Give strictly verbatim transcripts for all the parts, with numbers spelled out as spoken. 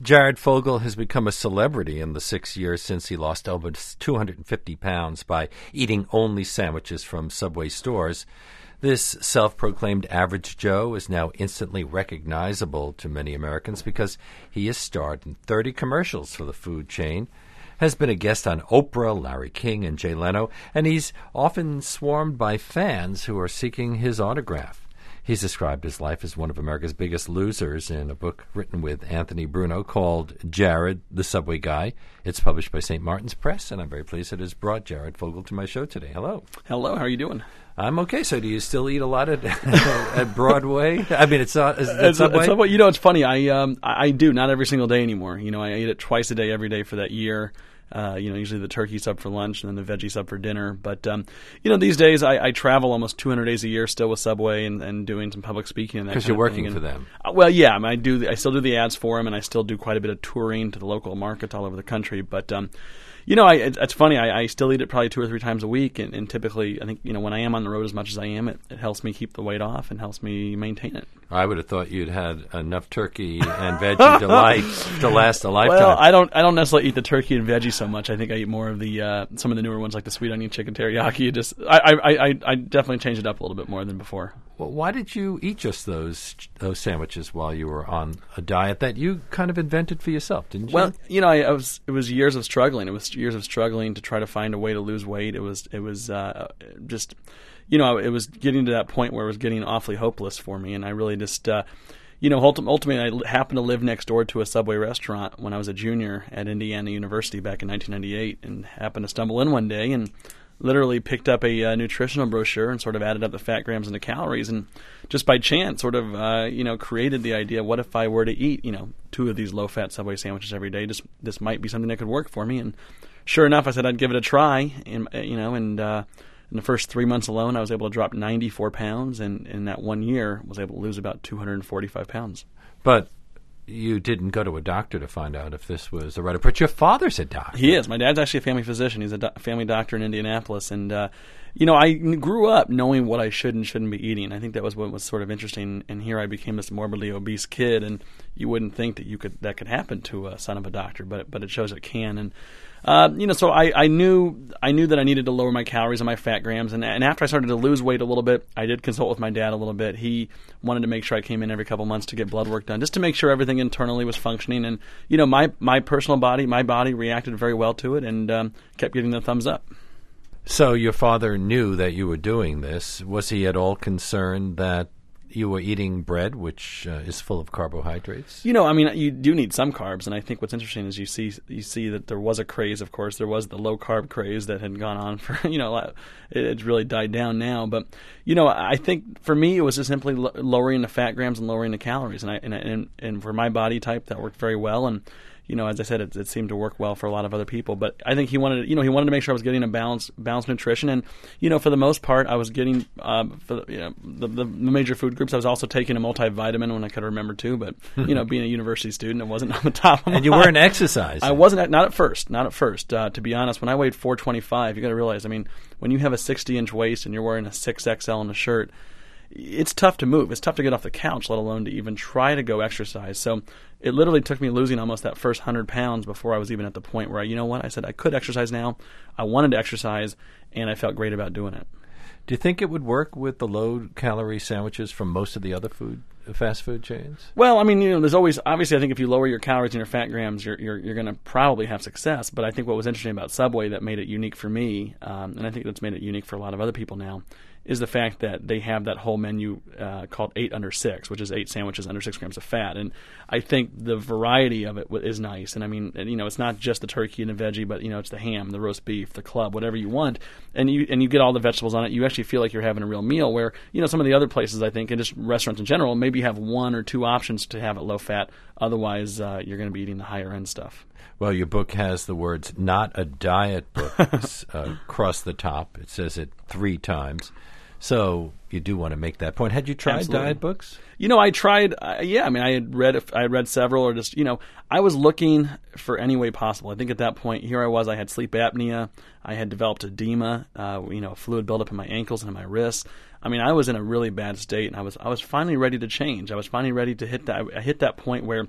Jared Fogle has become a celebrity in the six years since he lost over two hundred fifty pounds by eating only sandwiches from Subway stores. This self-proclaimed average Joe is now instantly recognizable to many Americans because he has starred in thirty commercials for the food chain, has been a guest on Oprah, Larry King, and Jay Leno, and he's often swarmed by fans who are seeking his autograph. He's described his life as one of America's biggest losers in a book written with Anthony Bruno called Jared, the Subway Guy. It's published by Saint Martin's Press, and I'm very pleased it has brought Jared Fogle to my show today. Hello. Hello. How are you doing? I'm okay. So do you still eat a lot at, at Broadway? I mean, it's not. Is it It's, Subway? it's Subway. You know, it's funny. I um I, I do, not every single day anymore. You know, I eat it twice a day, every day for that year. Uh, you know, usually the turkey sub for lunch and then the veggie sub for dinner. But, um, you know, these days I, I travel almost two hundred days a year still with Subway and, and doing some public speaking and that Because kind you're of working thing. for And, them. uh, well, yeah, I, mean, I do. I still do the ads for them, and I still do quite a bit of touring to the local markets all over the country. But, um, you know, I, it, it's funny. I, I still eat it probably two or three times a week, and, and typically, I think, you know, when I am on the road as much as I am, it, it helps me keep the weight off and helps me maintain it. I would have thought you'd had enough turkey and veggie delight to last a lifetime. Well, I don't. I don't necessarily eat the turkey and veggie so much. I think I eat more of the uh, some of the newer ones, like the sweet onion chicken teriyaki. It just, I, I, I, I definitely changed it up a little bit more than before. Well, why did you eat just those those sandwiches while you were on a diet that you kind of invented for yourself, didn't you? Well, you know, I, I was. It was years of struggling. It was years of struggling to try to find a way to lose weight. It was. It was uh, just, you know, it was getting to that point where it was getting awfully hopeless for me, and I really just. Uh, You know, ultimately, I happened to live next door to a Subway restaurant when I was a junior at Indiana University back in nineteen ninety-eight, and happened to stumble in one day and literally picked up a uh, nutritional brochure and sort of added up the fat grams and the calories, and just by chance sort of, uh, you know, created the idea, what if I were to eat, you know, two of these low-fat Subway sandwiches every day? Just, this might be something that could work for me. And sure enough, I said I'd give it a try, and, you know, and uh, in the first three months alone, I was able to drop ninety-four pounds, and in that one year, was able to lose about two hundred forty-five pounds. But you didn't go to a doctor to find out if this was the right approach. Your father's a doctor. He is. My dad's actually a family physician. He's a do- family doctor in Indianapolis. And, uh, you know, I grew up knowing what I should and shouldn't be eating. I think that was what was sort of interesting. And here I became this morbidly obese kid, and you wouldn't think that you could that could happen to a son of a doctor, but but it shows it can. And Uh, you know, so I, I knew I knew that I needed to lower my calories and my fat grams, and, and after I started to lose weight a little bit, I did consult with my dad a little bit. He wanted to make sure I came in every couple months to get blood work done, just to make sure everything internally was functioning. And you know, my my personal body, my body reacted very well to it, and um, kept giving the thumbs up. So your father knew that you were doing this. Was he at all concerned that you were eating bread, which uh, is full of carbohydrates? You know, I mean, you do need some carbs, and I think what's interesting is you see you see that there was a craze. Of course, there was the low carb craze that had gone on for, you know, it, it's really died down now. But you know, I think for me it was just simply l- lowering the fat grams and lowering the calories, and I and and, and for my body type that worked very well. And you know, as I said, it, it seemed to work well for a lot of other people. But I think he wanted, you know, he wanted to make sure I was getting a balanced, balanced nutrition. And, you know, for the most part, I was getting, um, for the, you know, the, the major food groups. I was also taking a multivitamin when I could remember to. But, you know, being a university student, it wasn't on the top of my And you weren't exercising. I wasn't, at, not at first, not at first. Uh, to be honest, when I weighed four twenty-five, you got to realize, I mean, when you have a sixty-inch waist and you're wearing a six X L in a shirt, it's tough to move. It's tough to get off the couch, let alone to even try to go exercise. So it literally took me losing almost that first one hundred pounds before I was even at the point where, I, you know what, I said I could exercise now. I wanted to exercise, and I felt great about doing it. Do you think it would work with the low-calorie sandwiches from most of the other food, fast food chains? Well, I mean, you know, there's always, obviously, I think if you lower your calories and your fat grams, you're you're, you're going to probably have success. But I think what was interesting about Subway that made it unique for me, um, and I think that's made it unique for a lot of other people now, is the fact that they have that whole menu uh, called eight under six, which is eight sandwiches under six grams of fat. And I think the variety of it is nice. And I mean, and, you know, it's not just the turkey and the veggie, but, you know, it's the ham, the roast beef, the club, whatever you want. And you and you get all the vegetables on it. You actually feel like you're having a real meal where, you know, some of the other places, I think, and just restaurants in general, maybe you have one or two options to have it low fat. Otherwise, uh, you're going to be eating the higher end stuff. Well, your book has the words "not a diet book" uh, across the top. It says it three times. So you do want to make that point. Had you tried Absolutely. diet books? You know, I tried. Uh, yeah, I mean, I had read. I had read several, or just you know, I was looking for any way possible. I think at that point, here I was. I had sleep apnea. I had developed edema. Uh, you know, fluid buildup in my ankles and in my wrists. I mean, I was in a really bad state, and I was. I was finally ready to change. I was finally ready to hit that. I hit that point where,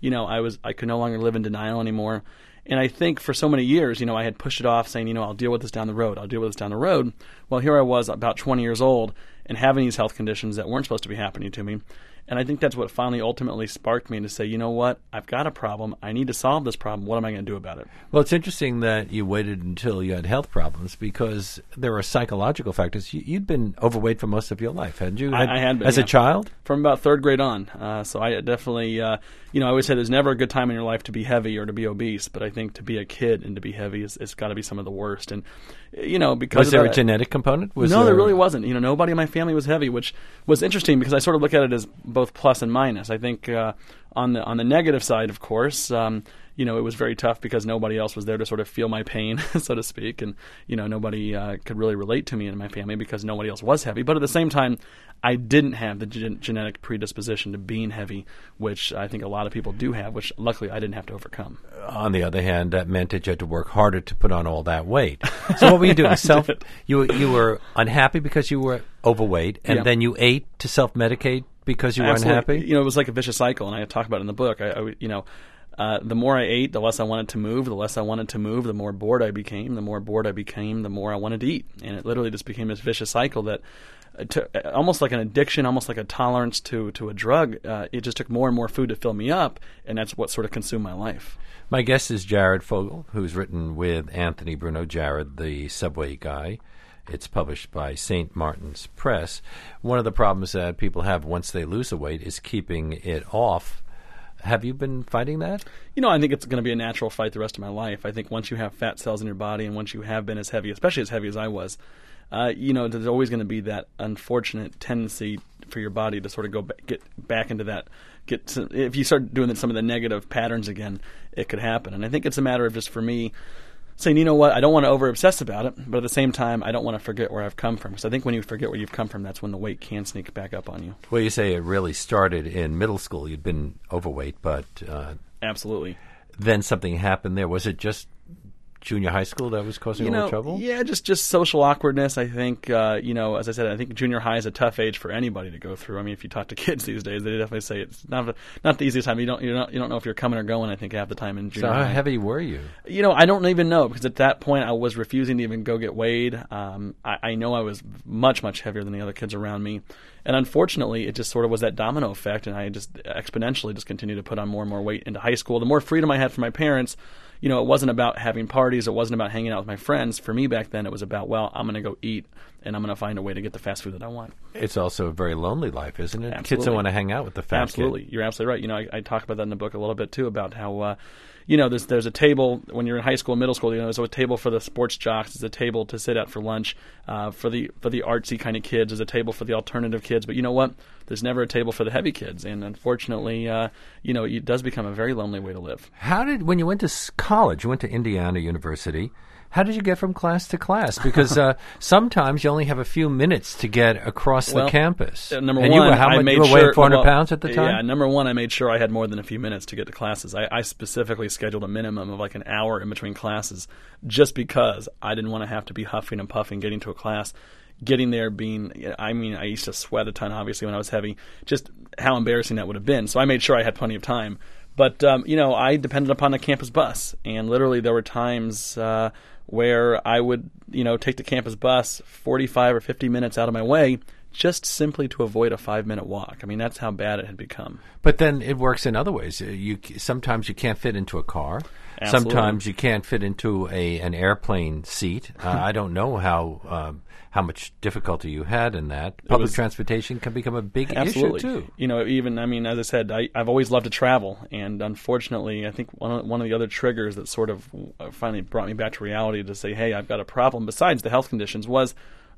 you know, I was I could no longer live in denial anymore. And I think for so many years, you know, I had pushed it off saying, you know, I'll deal with this down the road. I'll deal with this down the road. Well, here I was about twenty years old and having these health conditions that weren't supposed to be happening to me. And I think that's what finally ultimately sparked me to say, you know what, I've got a problem. I need to solve this problem. What am I going to do about it? Well, it's interesting that you waited until you had health problems because there are psychological factors. You, you'd been overweight for most of your life, hadn't you? I, I had been. As yeah. a child? From about third grade on. Uh, so I definitely, uh, you know, I always say there's never a good time in your life to be heavy or to be obese, but I think to be a kid and to be heavy is it's got to be some of the worst. And, you know, because Was there that, a genetic component? Was no, there... there really wasn't. You know, nobody in my family was heavy, which was interesting because I sort of look at it as both plus and minus. I think uh, on the on the negative side, of course, um, you know, it was very tough because nobody else was there to sort of feel my pain, so to speak, and you know, nobody uh, could really relate to me in my family because nobody else was heavy. But at the same time, I didn't have the gen- genetic predisposition to being heavy, which I think a lot of people do have, which luckily I didn't have to overcome. On the other hand, that meant that you had to work harder to put on all that weight. So what were you doing? Self, you you were unhappy because you were overweight, and Yeah. then you ate to self-medicate because you were Absolutely. unhappy? You know, it was like a vicious cycle, and I talk about it in the book. I, I you know, uh, the more I ate, the less I wanted to move. The less I wanted to move, the more bored I became. The more bored I became, the more I wanted to eat. And it literally just became this vicious cycle that, uh, to, almost like an addiction, almost like a tolerance to, to a drug. Uh, it just took more and more food to fill me up, and that's what sort of consumed my life. My guest is Jared Fogle, who's written with Anthony Bruno. Jared, the Subway Guy. It's published by Saint Martin's Press. One of the problems that people have once they lose a weight is keeping it off. Have you been fighting that? You know, I think it's going to be a natural fight the rest of my life. I think once you have fat cells in your body and once you have been as heavy, especially as heavy as I was, uh, you know, there's always going to be that unfortunate tendency for your body to sort of go back, get back into that. Get to, if you start doing some of the negative patterns again, it could happen. And I think it's a matter of just for me saying, you know what, I don't want to over-obsess about it, but at the same time, I don't want to forget where I've come from. Because I think when you forget where you've come from, that's when the weight can sneak back up on you. Well, you say it really started in middle school. You'd been overweight, but... Uh, Absolutely. Then something happened there. Was it just junior high school that was causing you a know, little trouble? Yeah, just, just social awkwardness. I think, uh, you know, as I said, I think junior high is a tough age for anybody to go through. I mean, if you talk to kids these days, they definitely say it's not the, not the easiest time. You don't you don't you don't know if you're coming or going. I think half the time in junior so how high. heavy were you? You know, I don't even know because at that point I was refusing to even go get weighed. Um, I, I know I was much much heavier than the other kids around me, and unfortunately, it just sort of was that domino effect, and I just exponentially just continued to put on more and more weight into high school. The more freedom I had from my parents. You know, it wasn't about having parties. It wasn't about hanging out with my friends. For me back then, it was about, well, I'm going to go eat, and I'm going to find a way to get the fast food that I want. It's also a very lonely life, isn't it? Absolutely. Kids don't want to hang out with the fat Absolutely. kid. You're absolutely right. You know, I, I talk about that in the book a little bit, too, about how, uh, you know, there's there's a table when you're in high school and middle school. You know, there's a table for the sports jocks. There's a table to sit at for lunch. Uh, for the for the artsy kind of kids, there's a table for the alternative kids. But you know what? There's never a table for the heavy kids. And unfortunately, uh, you know, it does become a very lonely way to live. How did, when you went to s- college, you went to Indiana University, how did you get from class to class? Because uh, sometimes you only have a few minutes to get across Well, the campus. Uh, number and one, you were, how I much, made you were sure, weighing four hundred well, pounds at the time? Yeah, number one, I made sure I had more than a few minutes to get to classes. I, I specifically scheduled a minimum of like an hour in between classes just because I didn't want to have to be huffing and puffing getting to a class. Getting there being, I mean, I used to sweat a ton, obviously, when I was heavy. Just how embarrassing that would have been. So I made sure I had plenty of time. But, um, you know, I depended upon the campus bus. And literally there were times uh, where I would, you know, take the campus bus forty-five or fifty minutes out of my way just simply to avoid a five-minute walk. I mean, that's how bad it had become. But then it works in other ways. You Sometimes you can't fit into a car. Absolutely. Sometimes you can't fit into a an airplane seat. Uh, I don't know how um, how much difficulty you had in that. Public was, transportation can become a big absolutely. issue, too. You know, even, I mean, as I said, I, I've always loved to travel. And unfortunately, I think one of, one of the other triggers that sort of finally brought me back to reality to say, hey, I've got a problem, besides the health conditions, was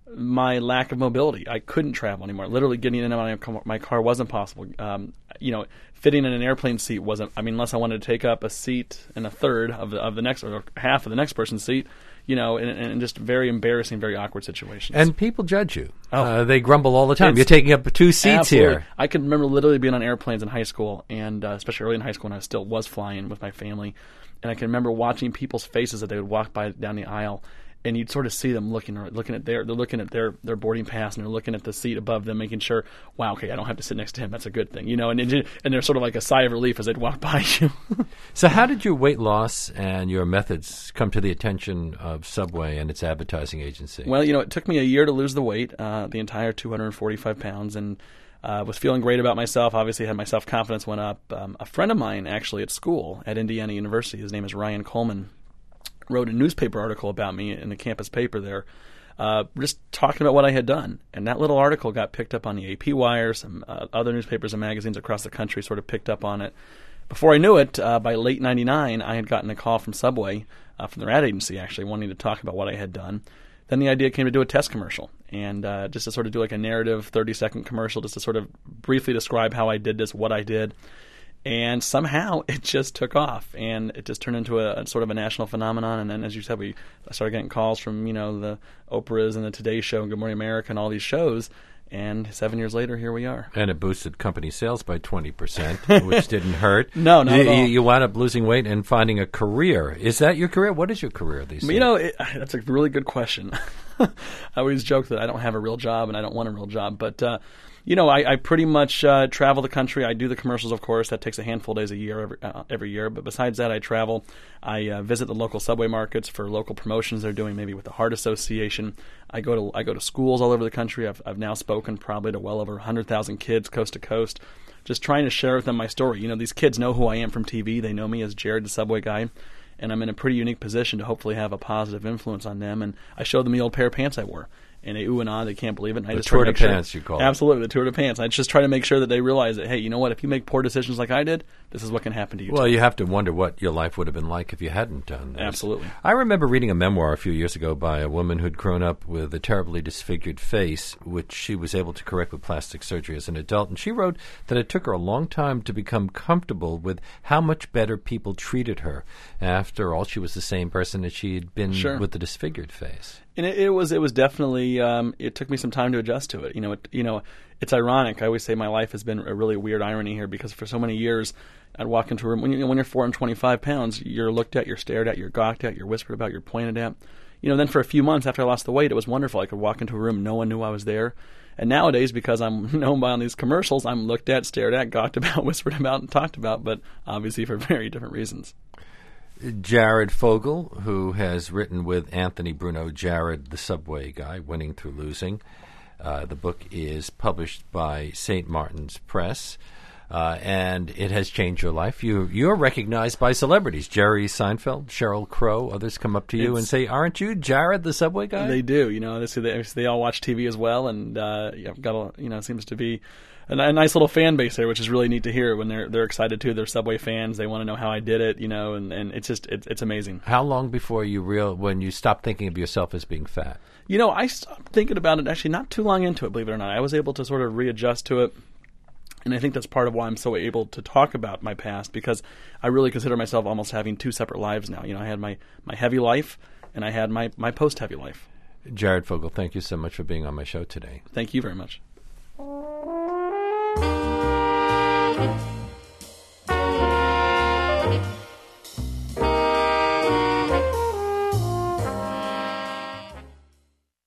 my lack of mobility. I couldn't travel anymore. Literally getting in and out of my car wasn't possible. Um, you know, fitting in an airplane seat wasn't. I mean, unless I wanted to take up a seat and a third of the of the next or half of the next person's seat. You know, and, and just very embarrassing, very awkward situations. And people judge you. Oh. Uh, they grumble all the time. It's, You're taking up two seats absolutely. here. I can remember literally being on airplanes in high school, and uh, especially early in high school when I still was flying with my family. And I can remember watching people's faces that they would walk by down the aisle. and you'd sort of see them looking looking at their they're looking at their, their boarding pass, and they're looking at the seat above them, making sure, wow, okay, I don't have to sit next to him. That's a good thing, you know. And and, and there's sort of like a sigh of relief as they'd walk by you. So, how did your weight loss and your methods come to the attention of Subway and its advertising agency? Well, you know, it took me a year to lose the weight, uh, the entire two hundred forty-five pounds, and uh, was feeling great about myself. Obviously, had my self confidence went up. Um, a friend of mine, actually at school at Indiana University, his name is Ryan Coleman, wrote a newspaper article about me in the campus paper there, uh, just talking about what I had done. And that little article got picked up on the A P Wire. Some uh, other newspapers and magazines across the country sort of picked up on it. Before I knew it, uh, by late ninety-nine, I had gotten a call from Subway, uh, from their ad agency actually, wanting to talk about what I had done. Then the idea came to do a test commercial, and uh, just to sort of do like a narrative thirty-second commercial, just to sort of briefly describe how I did this, what I did. And somehow it just took off, and it just turned into a, a sort of a national phenomenon. And then, as you said, we started getting calls from, you know, the Oprahs and the Today Show and Good Morning America and all these shows. And seven years later, here we are. And it boosted company sales by twenty percent, which didn't hurt. No, not you, at all. You wound up losing weight and finding a career. Is that your career? What is your career these days? You know, it, that's a really good question. I always joke that I don't have a real job and I don't want a real job. But, uh, you know, I, I pretty much uh, travel the country. I do the commercials, of course. That takes a handful of days a year, every, uh, every year. But besides that, I travel. I uh, visit the local Subway markets for local promotions they're doing, maybe with the Heart Association. I go to I go to schools all over the country. I've I've now spoken probably to well over one hundred thousand kids coast to coast, just trying to share with them my story. You know, these kids know who I am from T V. They know me as Jared the Subway guy. And I'm in a pretty unique position to hopefully have a positive influence on them. And I showed them the old pair of pants I wore. And they ooh and ah, they can't believe it. And I the just tour try to de make pants, sure, you call it. Absolutely, the tour de pants. I just try to make sure that they realize that, hey, you know what? If you make poor decisions like I did, this is what can happen to you. Well, too. you have to wonder what your life would have been like if you hadn't done this. Absolutely. I remember reading a memoir a few years ago by a woman who'd grown up with a terribly disfigured face, which she was able to correct with plastic surgery as an adult. And she wrote that it took her a long time to become comfortable with how much better people treated her. After all, she was the same person that she had been Sure. with the disfigured face. And it, it was it was definitely um, it took me some time to adjust to it. You know, it, you know, it's ironic. I always say my life has been a really weird irony here because for so many years, I'd walk into a room when you when you're four hundred twenty-five pounds, you're looked at, you're stared at, you're gawked at, you're whispered about, you're pointed at. You know, then for a few months after I lost the weight, it was wonderful. I could walk into a room, no one knew I was there. And nowadays, because I'm known by on these commercials, I'm looked at, stared at, gawked about, whispered about, and talked about, but obviously for very different reasons. Jared Fogle, who has written with Anthony Bruno, Jared the Subway Guy, Winning Through Losing. Uh, the book is published by Saint Martin's Press, uh, and it has changed your life. You, you're recognized by celebrities. Jerry Seinfeld, Sheryl Crow, others come up to you It's, and say, aren't you Jared the Subway Guy? They do. You know, they, they, they all watch T V as well, and uh, I've got a, you know, seems to be a, a nice little fan base there, which is really neat to hear. When they're they're excited too, they're Subway fans. They want to know how I did it, you know, and, and it's just it's it's amazing. How long before you real when you stopped thinking of yourself as being fat? You know, I stopped thinking about it actually not too long into it, believe it or not. I was able to sort of readjust to it. And I think that's part of why I'm so able to talk about my past, because I really consider myself almost having two separate lives now. You know, I had my, my heavy life, and I had my, my post-heavy life. Jared Fogle, thank you so much for being on my show today. Thank you very much.